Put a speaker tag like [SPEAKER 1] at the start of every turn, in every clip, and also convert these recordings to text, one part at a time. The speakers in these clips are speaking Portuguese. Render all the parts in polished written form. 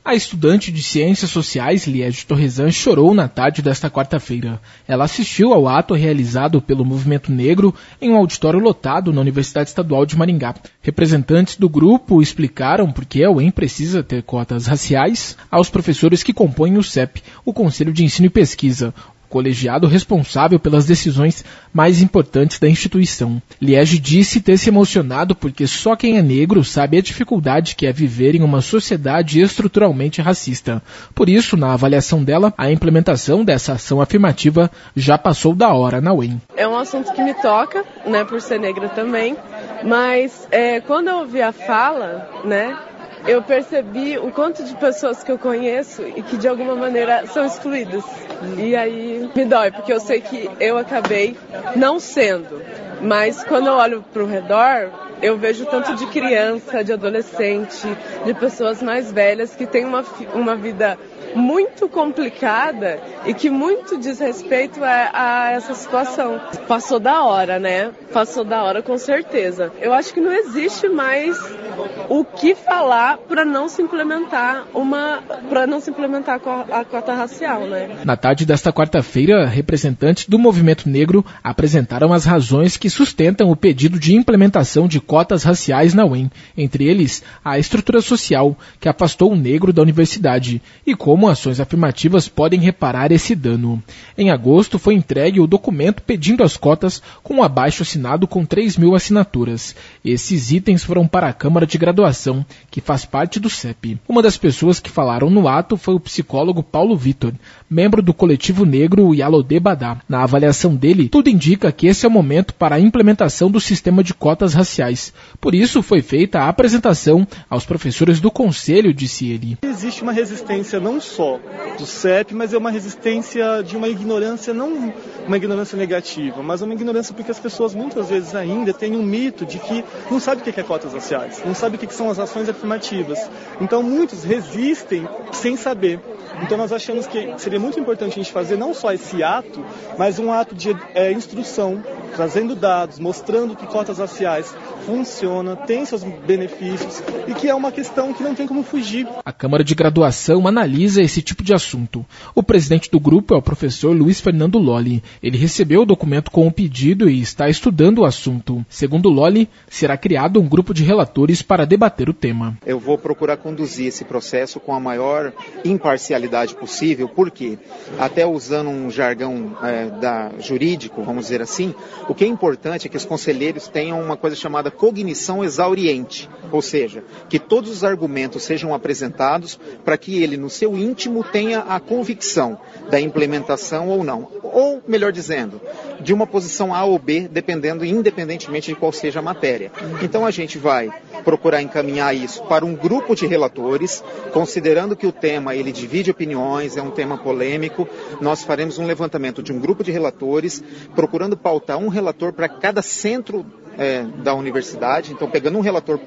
[SPEAKER 1] A estudante de Ciências Sociais, Liege Torresan, chorou na tarde desta quarta-feira. Ela assistiu ao ato realizado pelo Movimento Negro em um auditório lotado na Universidade Estadual de Maringá. Representantes do grupo explicaram por que a UEM precisa ter cotas raciais aos professores que compõem o CEP, o Conselho de Ensino e Pesquisa, colegiado responsável pelas decisões mais importantes da instituição. Liege disse ter se emocionado porque só quem é negro sabe a dificuldade que é viver em uma sociedade estruturalmente racista. Por isso, na avaliação dela, a implementação dessa ação afirmativa já passou da hora na UEM.
[SPEAKER 2] É um assunto que me toca, né, por ser negra também, mas quando eu ouvi a fala, né, eu percebi o quanto de pessoas que eu conheço e que de alguma maneira são excluídas. E aí me dói, porque eu sei que eu acabei não sendo. Mas quando eu olho para o redor, eu vejo tanto de criança, de adolescente, de pessoas mais velhas que têm uma vida muito complicada e que muito diz respeito a essa situação. Passou da hora, né? Passou da hora com certeza. Eu acho que não existe mais o que falar para não se implementar a cota racial, né?
[SPEAKER 1] Na tarde desta quarta-feira, representantes do movimento negro apresentaram as razões que sustentam o pedido de implementação de cotas raciais na UEM, entre eles a estrutura social, que afastou o negro da universidade, e como ações afirmativas podem reparar esse dano. Em agosto, foi entregue o documento pedindo as cotas com um abaixo assinado com 3.000 assinaturas. Esses itens foram para a Câmara de Graduação, que faz parte do CEP. Uma das pessoas que falaram no ato foi o psicólogo Paulo Vitor, membro do coletivo negro Yalodê Badá. Na avaliação dele, tudo indica que esse é o momento para a implementação do sistema de cotas raciais. Por isso, foi feita a apresentação aos professores do conselho, disse ele.
[SPEAKER 3] Existe uma resistência não só do CEP, mas é uma resistência de uma ignorância, não uma ignorância negativa, mas uma ignorância porque as pessoas muitas vezes ainda têm um mito de que não sabem o que é cotas raciais, não sabem o que são as ações afirmativas. Então muitos resistem sem saber. Então nós achamos que seria muito importante a gente fazer não só esse ato, mas um ato de instrução, trazendo dados, mostrando que cotas raciais funciona, tem seus benefícios e que é uma questão que não tem como fugir.
[SPEAKER 1] A Câmara de Graduação analisa esse tipo de assunto. O presidente do grupo é o professor Luiz Fernando Lolli. Ele recebeu o documento com o pedido e está estudando o assunto. Segundo Lolli, será criado um grupo de relatores para debater o tema.
[SPEAKER 4] Eu vou procurar conduzir esse processo com a maior imparcialidade possível, porque, até usando um jargão jurídico, vamos dizer assim, o que é importante é que os conselheiros tenham uma coisa chamada cognição exauriente, ou seja, que todos os argumentos sejam apresentados para que ele, no seu íntimo, tenha a convicção da implementação ou não. Ou, melhor dizendo, de uma posição A ou B, independentemente de qual seja a matéria. Então a gente vai procurar encaminhar isso para um grupo de relatores, considerando que o tema ele divide opiniões, é um tema polêmico. Nós faremos um levantamento de um grupo de relatores, procurando pautar um relator para cada centro da universidade, então pegando um relator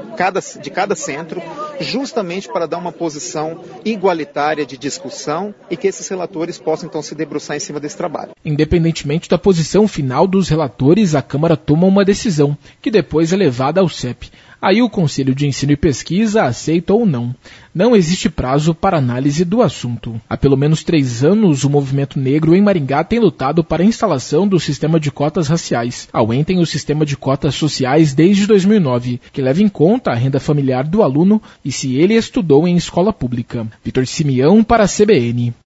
[SPEAKER 4] de cada centro, justamente para dar uma posição igualitária de discussão e que esses relatores possam então se debruçar em cima desse trabalho.
[SPEAKER 1] Independentemente da posição final dos relatores, a Câmara toma uma decisão, que depois é levada ao CEP. Aí o Conselho de Ensino e Pesquisa aceita ou não. Não existe prazo para análise do assunto. Há pelo menos 3 anos, o movimento negro em Maringá tem lutado para a instalação do sistema de cotas raciais. A UEM tem o sistema de cotas sociais desde 2009, que leva em conta a renda familiar do aluno e se ele estudou em escola pública. Vitor Simeão para a CBN.